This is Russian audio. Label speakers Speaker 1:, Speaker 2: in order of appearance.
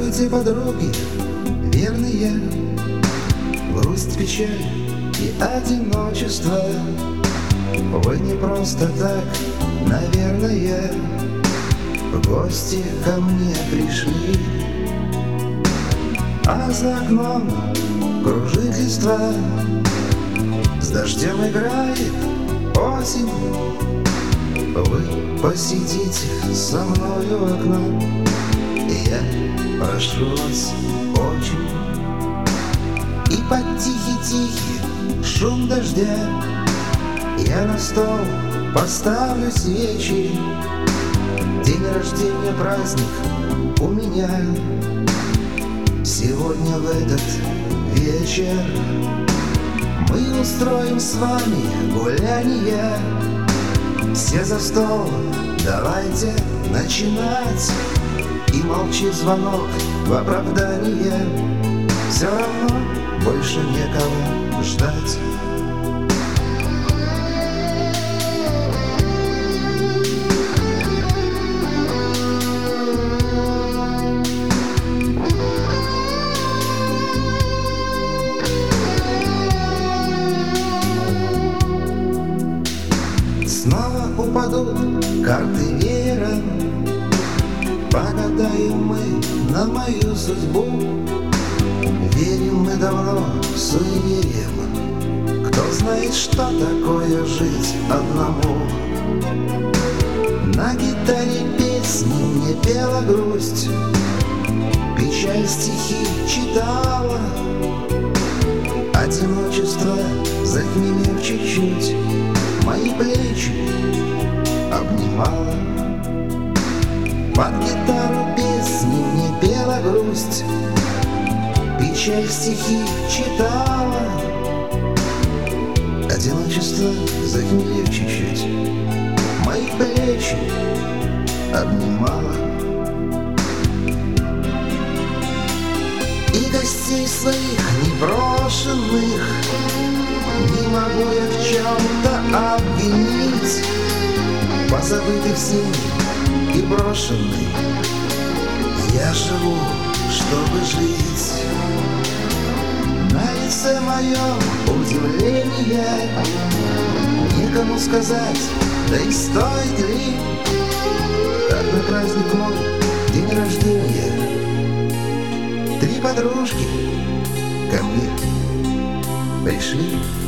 Speaker 1: Здравствуйте, подруги, верные, грусть, печаль и одиночество. Вы не просто так, наверное, в гости ко мне пришли. А за окном кружит листва, с дождем играет осень. Вы посидите со мной у окна, и я прошу вас очень. И под тихий-тихий шум дождя я на стол поставлю свечи. День рождения, праздник у меня сегодня в этот вечер. Мы устроим с вами гуляние. Все за стол, давайте начинать. И молчит звонок в оправдание. Все равно больше некого ждать. Снова упадут карты веера, погадаем мы на мою судьбу. Верим мы давно суеверием, кто знает, что такое жить одному. На гитаре песни мне пела грусть, печаль стихи читала, одиночество, захмелев чуть-чуть, мои плечи обнимала. Под гитару песни мне пела грусть, печаль стихи читала, одиночество, захмелев чуть-чуть, мои плечи обнимала. И гостей своих непрошенных не могу я в чем-то обвинить. Позабытый всеми и брошенный я живу, чтобы жить. На лице моем удивление, некому сказать, да и стоит ли. Как на праздник мой, день рождения, 3 подружки ко мне пришли.